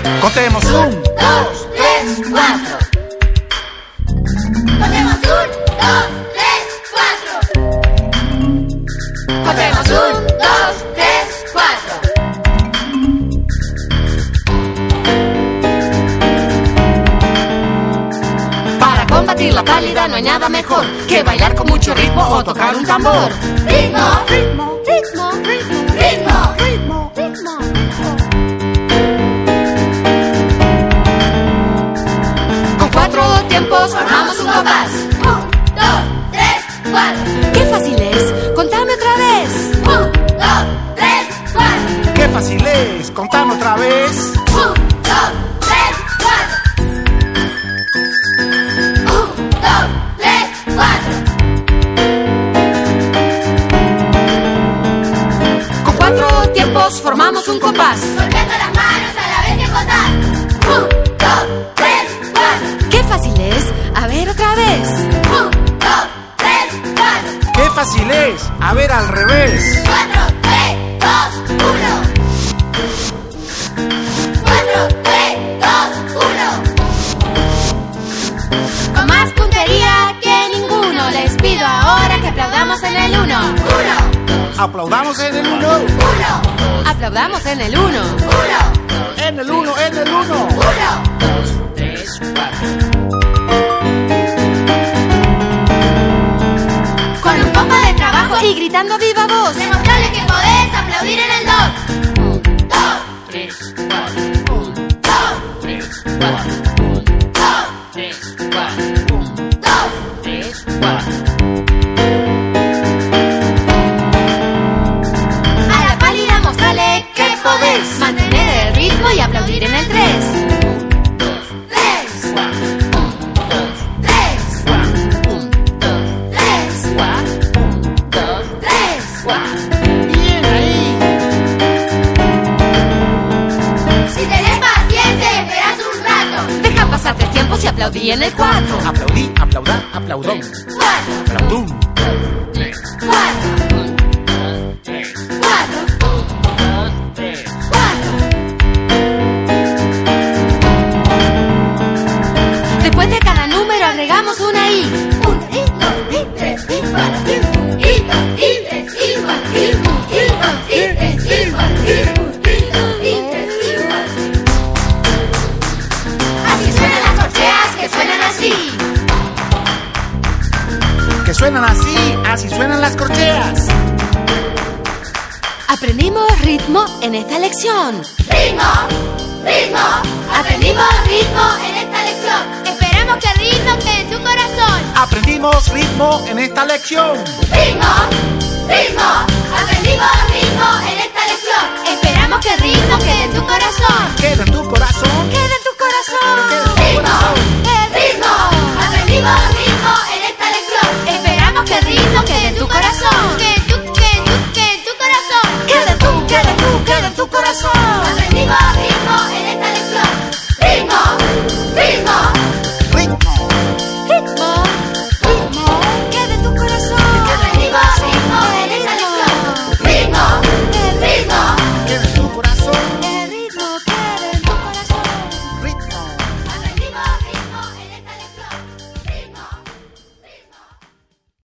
Contemos 1, 2, 3, 4. Contemos 1, 2, 3, 4. Contemos 1, 2, 3, 4. Para combatir la pálida no hay nada mejor que bailar con mucho ritmo o tocar un tambor. Ritmo, Ritmo, ritmo, ritmo, ritmo, ritmo, ritmo. Con 4 tiempos formamos un compás. 1, 2, 3, 4. ¡Qué fácil es! ¡Contame otra vez! 1, 2, 3, 4. Qué fácil es, contame otra vez. 1, 2, 3, 4. 1, 2, 3, 4. Con 4 tiempos formamos un compás. Golpeando las manos a la vez que contar. 1, 2, 3, 4. ¡Qué fácil es! A ver otra vez. 1, 2, 3, 4. Qué fácil es, a ver al revés. 4, 3, 2, 1. 4, 3, 2, 1. Con más puntería que ninguno, les pido ahora que aplaudamos en el 1. 1, Aplaudamos en el 1. 1, Aplaudamos en el 1. 1, En el 1, en el 1. 1. Con un poco de trabajo y gritando viva voz. Demostrarle que podés aplaudir en el 2. 1, 2, 3, 4, 1, 2, 3, 4, 1, 3, 4, 1, 2. 3, 4. A la pálida mostrale que podés mantener el ritmo y aplaudir en el 3. 3, 3. Bien ahí. Si tenés paciencia y esperás un rato. Deja pasar 3 tiempos y aplaudí en el 4. Aplaudí, aplaudá, aplaudón. 4, Aplaudum. 4, 4, 4. Después de cada número agregamos una I. 1, 2, 3, 4. 1, 2, 3, 4. 1, 2, 3, 4. Así suenan las corcheas que suenan así. Que suenan así, así suenan las corcheas. Aprendimos ritmo en esta lección. Ritmo, ritmo. Aprendimos ritmo en esta lección. Esperamos que el ritmo quede en tu corazón. Aprendimos ritmo en esta lección. Ritmo, ritmo. Aprendimos ritmo en esta lección. Esperamos que el ritmo quede en tu corazón.